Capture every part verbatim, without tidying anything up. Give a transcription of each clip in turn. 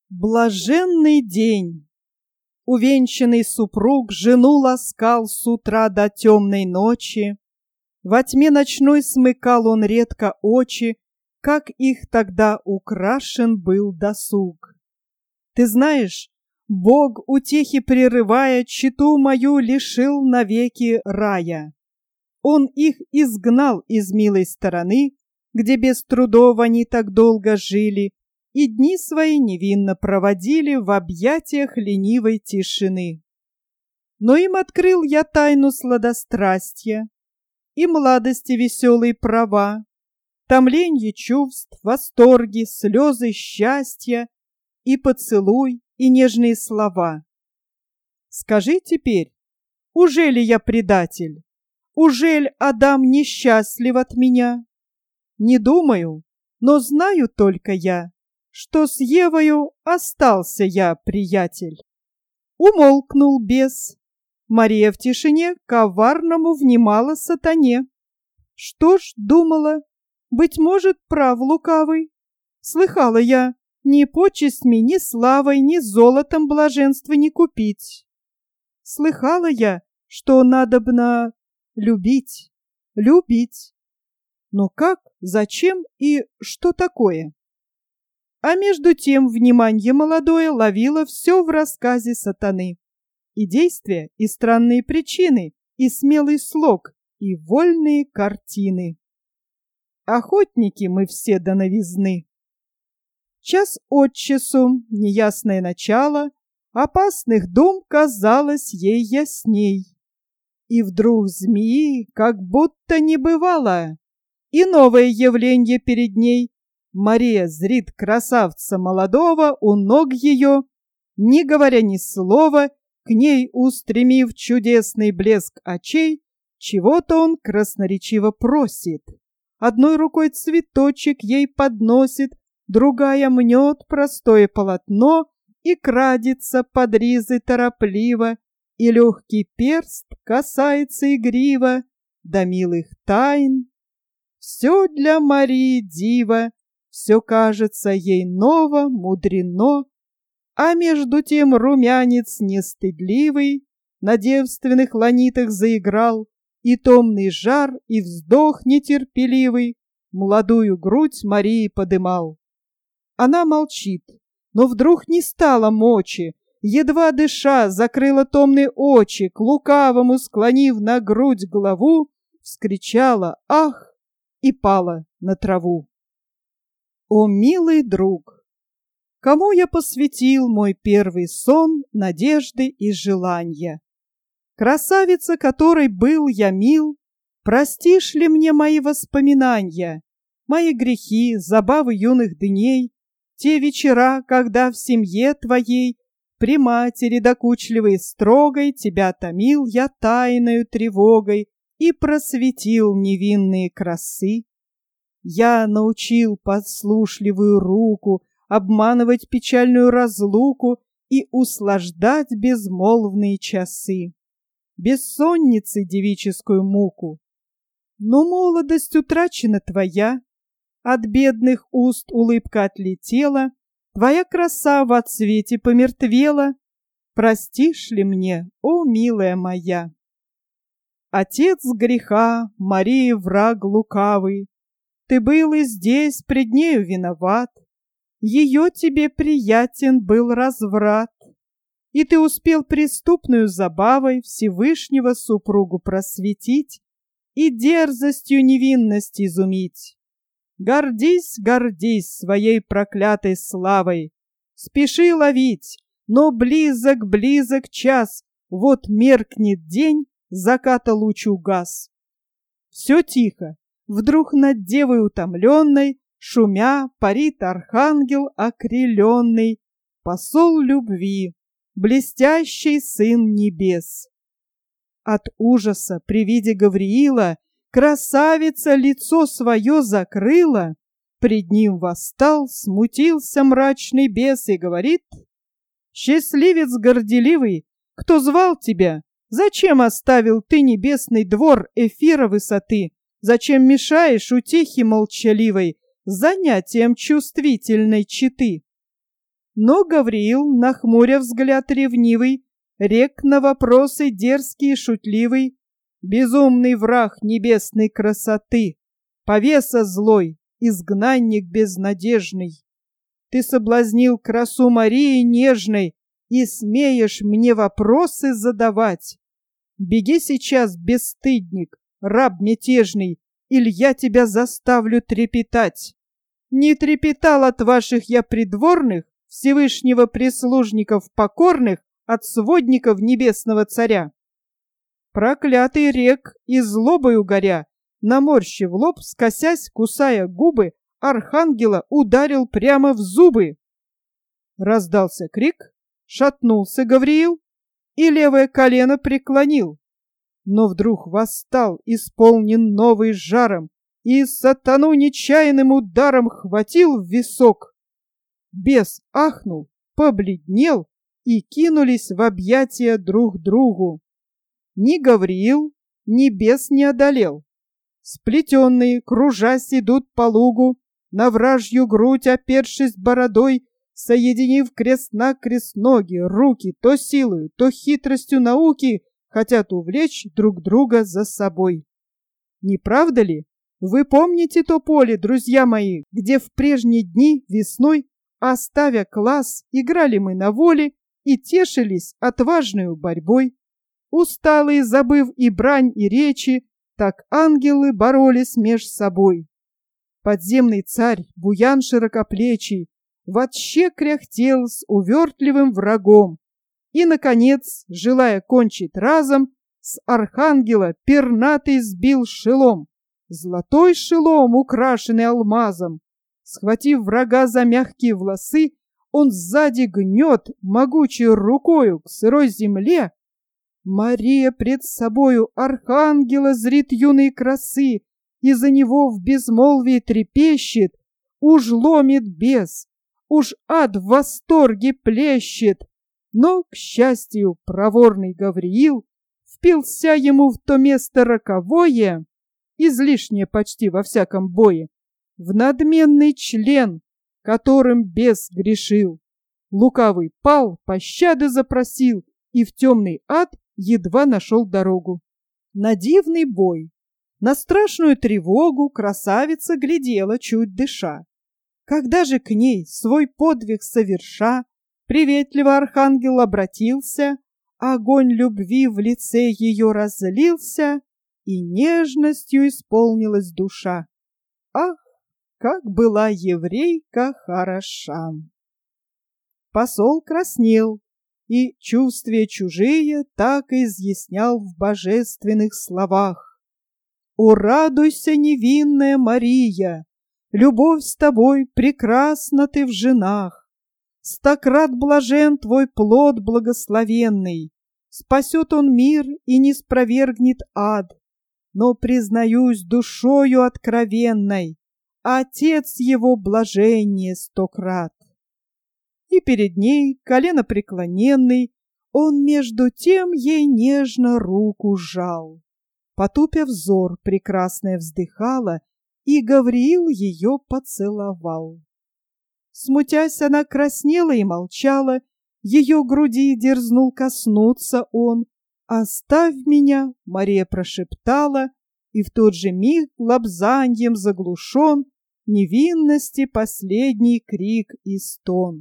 Блаженный день! Увенчанный супруг жену ласкал с утра до темной ночи. Во тьме ночной смыкал он редко очи, как их тогда украшен был досуг. Ты знаешь, Бог, утехи прерывая, читу мою лишил навеки рая. Он их изгнал из милой стороны, где без трудов они так долго жили, и дни свои невинно проводили в объятиях ленивой тишины. Но им открыл я тайну сладострастия и младости веселые права, томленье чувств, восторги, слезы счастья и поцелуй, и нежные слова. Скажи теперь, ужели я предатель? Ужель Адам несчастлив от меня? Не думаю, но знаю только я, что с Евою остался я приятель. Умолкнул бес. Мария в тишине коварному внимала сатане. Что ж, думала, быть может, прав лукавый. Слыхала я, ни почестьми, ни славой, ни золотом блаженства не купить. Слыхала я, что надобно любить, любить. Но как, зачем и что такое? А между тем внимание молодое ловило все в рассказе сатаны. И действия, и странные причины, и смелый слог, и вольные картины. Охотники мы все до новизны. Час от часу, неясное начало, опасных дум казалось ей ясней. И вдруг змеи как будто не бывало, и новое явление перед ней. Мария зрит красавца молодого у ног ее, не говоря ни слова, к ней устремив чудесный блеск очей, чего-то он красноречиво просит. Одной рукой цветочек ей подносит, другая мнет простое полотно и крадется под ризы торопливо, и легкий перст касается игриво до милых тайн. Все для Марии диво, все кажется ей ново, мудрено, а между тем румянец нестыдливый на девственных ланитах заиграл, и томный жар, и вздох нетерпеливый молодую грудь Марии подымал. Она молчит, но вдруг не стало мочи, едва дыша, закрыла томные очи, к лукавому склонив на грудь голову, вскричала «Ах!» и пала на траву. О, милый друг! Кому я посвятил мой первый сон, надежды и желания? Красавица, которой был я мил, простишь ли мне мои воспоминания, мои грехи, забавы юных дней, те вечера, когда в семье твоей при матери докучливой и строгой тебя томил я тайною тревогой и просветил невинные красы? Я научил подслушливую руку обманывать печальную разлуку и услаждать безмолвные часы, бессонницы девическую муку. Но молодость утрачена твоя, от бедных уст улыбка отлетела, твоя краса во цвете помертвела. Простишь ли мне, о милая моя? Отец греха, Марии враг лукавый, ты был и здесь пред нею виноват, ее тебе приятен был разврат, и ты успел преступную забавой Всевышнего супругу просветить и дерзостью невинность изумить. Гордись, гордись своей проклятой славой, спеши ловить, но близок, близок час, вот меркнет день, заката луч угас. Все тихо. Вдруг над девой утомленной, шумя, парит архангел окрыленный, посол любви, блестящий сын небес. От ужаса при виде Гавриила красавица лицо свое закрыла, пред ним восстал, смутился мрачный бес и говорит: «Счастливец горделивый, кто звал тебя? Зачем оставил ты небесный двор эфира высоты? Зачем мешаешь утехе молчаливой занятием чувствительной четы?» Но Гавриил, нахмуря взгляд ревнивый, рек на вопросы дерзкий и шутливый: «Безумный враг небесной красоты, повеса злой, изгнанник безнадежный, ты соблазнил красу Марии нежной и смеешь мне вопросы задавать. Беги сейчас, бесстыдник, раб мятежный, или я тебя заставлю трепетать. Не трепетал от ваших я придворных, Всевышнего прислужников покорных, от сводников небесного царя». Проклятый рек и злобою горя, наморщив лоб, скосясь, кусая губы, архангела ударил прямо в зубы. Раздался крик, шатнулся Гавриил и левое колено преклонил. Но вдруг восстал, исполнен новый жаром, и сатану нечаянным ударом хватил в висок. Бес ахнул, побледнел, и кинулись в объятия друг другу. Ни Гавриил, ни бес не одолел. Сплетенные, кружась, идут по лугу, на вражью грудь опершись бородой, соединив крест-накрест ноги, руки, то силою, то хитростью науки, хотят увлечь друг друга за собой. Не правда ли? Вы помните то поле, друзья мои, где в прежние дни весной, оставя класс, играли мы на воле и тешились отважною борьбой? Усталые, забыв и брань, и речи, так ангелы боролись меж собой. Подземный царь, буян широкоплечий, вотще кряхтел с увертливым врагом и, наконец, желая кончить разом, с архангела пернатый сбил шелом, золотой шелом, украшенный алмазом. Схватив врага за мягкие волосы, он сзади гнет могучей рукою к сырой земле. Мария пред собою архангела зрит юной красы, и за него в безмолвии трепещет, уж ломит бес, уж ад в восторге плещет. Но, к счастью, проворный Гавриил впился ему в то место роковое, излишнее почти во всяком бое, в надменный член, которым бес грешил. Лукавый пал, пощады запросил, и в темный ад едва нашел дорогу. На дивный бой, на страшную тревогу красавица глядела, чуть дыша. Когда же к ней, свой подвиг соверша, приветливо архангел обратился, огонь любви в лице ее разлился, и нежностью исполнилась душа. Ах, как была еврейка хороша! Посол краснел, и чувствия чужие так и изъяснял в божественных словах. «О, радуйся, невинная Мария! Любовь с тобой прекрасна ты в женах! Стократ блажен твой плод благословенный! Спасет он мир и не спровергнет ад! Но, признаюсь душою откровенной, Отец его блаженнее сто крат!» И перед ней, коленопреклоненный, он между тем ей нежно руку сжал. Потупя взор, прекрасная вздыхала, и Гавриил ее поцеловал. Смутясь, она краснела и молчала, ее груди дерзнул коснуться он. «Оставь меня!» — Мария прошептала, и в тот же миг лобзаньем заглушен невинности последний крик и стон.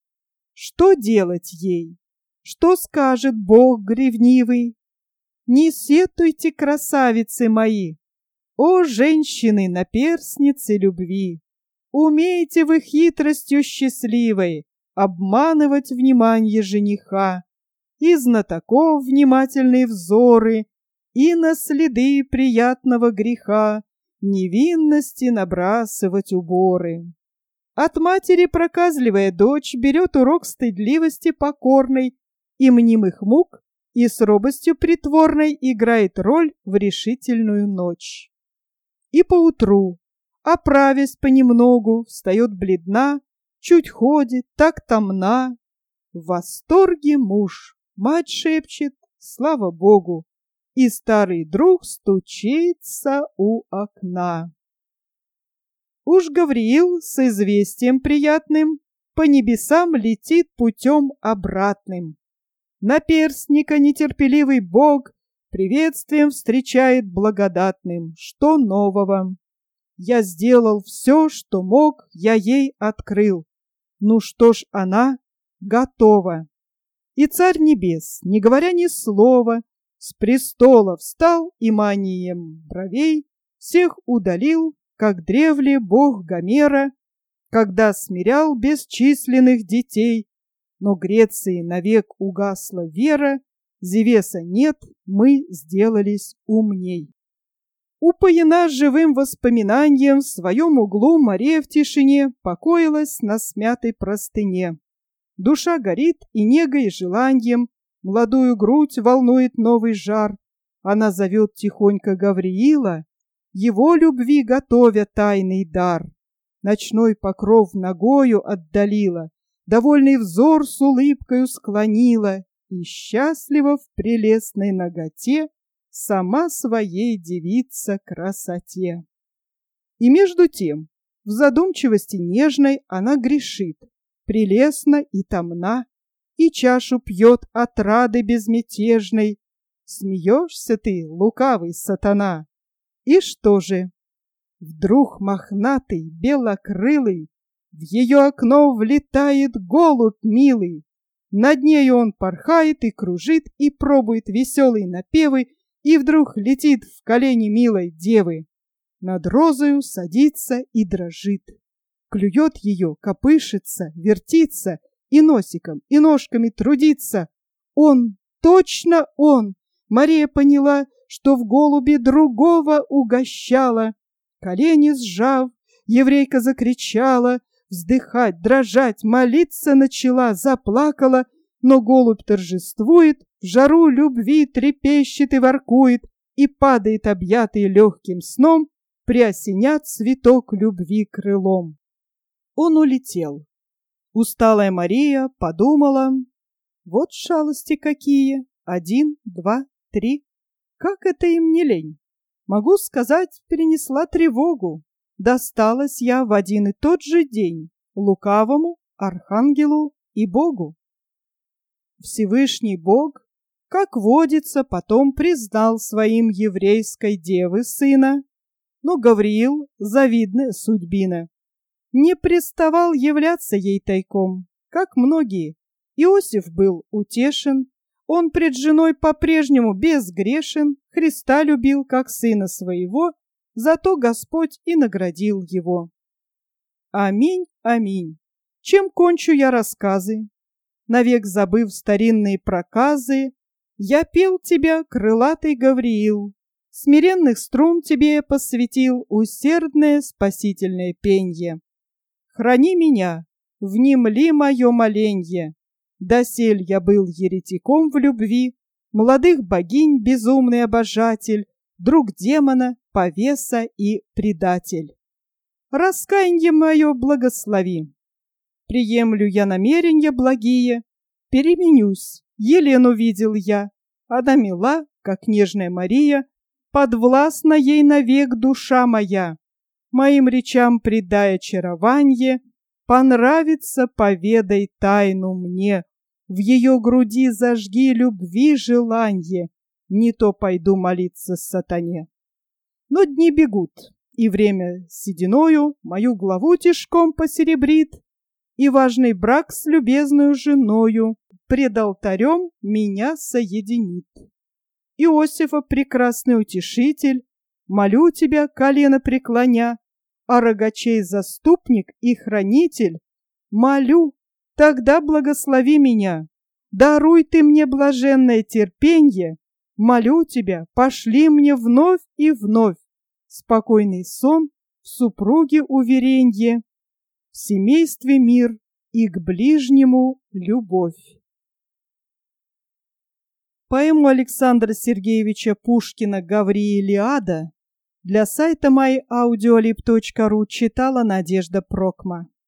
Что делать ей? Что скажет Бог гревнивый? Не сетуйте, красавицы мои! О, женщины, наперсницы любви! Умеете вы хитростью счастливой обманывать внимание жениха, и знатоков внимательные взоры, и на следы приятного греха невинности набрасывать уборы. От матери проказливая дочь берет урок стыдливости покорной и мнимых мук, и с робостью притворной играет роль в решительную ночь. И поутру, оправясь понемногу, встает бледна, чуть ходит, так томна. В восторге муж, мать шепчет: «Слава Богу!» И старый друг стучится у окна. Уж Гавриил с известием приятным по небесам летит путем обратным. Наперстника нетерпеливый бог приветствием встречает благодатным. Что нового? Я сделал все, что мог, я ей открыл. Ну что ж, она готова. И царь небес, не говоря ни слова, с престола встал и манием бровей всех удалил, как древле бог Гомера, когда смирял бесчисленных детей. Но Греции навек угасла вера, Зевеса нет, мы сделались умней. Упоена живым воспоминанием, в своем углу Мария в тишине покоилась на смятой простыне. Душа горит и негой, и желаньем, молодую грудь волнует новый жар. Она зовет тихонько Гавриила, его любви готовя тайный дар. Ночной покров ногою отдалила, довольный взор с улыбкою склонила, и счастливо в прелестной наготе сама своей девица красоте. И между тем, в задумчивости нежной она грешит, прелестна и томна, и чашу пьет отрады безмятежной. Смеешься ты, лукавый сатана. И что же? Вдруг мохнатый, белокрылый в ее окно влетает голубь милый. Над нею он порхает и кружит, и пробует веселые напевы, и вдруг летит в колени милой девы. Над розою садится и дрожит. Клюет ее, копышется, вертится, и носиком, и ножками трудится. Он, точно он! Мария поняла, что в голубе другого угощала. Колени сжав, еврейка закричала, вздыхать, дрожать, молиться начала, заплакала, но голубь торжествует, в жару любви трепещет и воркует, и падает, объятый легким сном, приосенят цветок любви крылом. Он улетел. Усталая Мария подумала: вот шалости какие, один, два, три. Как это им не лень? Могу сказать, перенесла тревогу. Досталась я в один и тот же день лукавому, архангелу и Богу. Всевышний Бог, как водится, потом признал своим еврейской девы сына, но Гавриил, завидная судьбина, не приставал являться ей тайком, как многие. Иосиф был утешен, он пред женой по-прежнему безгрешен, Христа любил как сына своего, зато Господь и наградил его. Аминь, аминь. Чем кончу я рассказы? Навек забыв старинные проказы, я пел тебя, крылатый Гавриил, смиренных струн тебе я посвятил усердное спасительное пенье. Храни меня, внемли мое моленье. Досель я был еретиком в любви, молодых богинь безумный обожатель, друг демона, повеса и предатель. Раскаянье мое благослови. Приемлю я намерения благие, переменюсь. Елену видел я, она мила, как нежная Мария, подвластна ей навек душа моя. Моим речам придай очарование, понравится, поведай тайну мне. В ее груди зажги любви желанье, не то пойду молиться сатане. Но дни бегут, и время сединою мою главу тишком посеребрит, и важный брак с любезную женою пред алтарем меня соединит. Иосифа, прекрасный утешитель, молю тебя, колено преклоня, а рогачей заступник и хранитель, молю, тогда благослови меня, даруй ты мне блаженное терпенье, молю тебя, пошли мне вновь и вновь спокойный сон, в супруге уверенье, в семействе мир и к ближнему любовь. Поэму Александра Сергеевича Пушкина «Гавриилиада» для сайта май аудиолиб точка ру читала Надежда Прокма.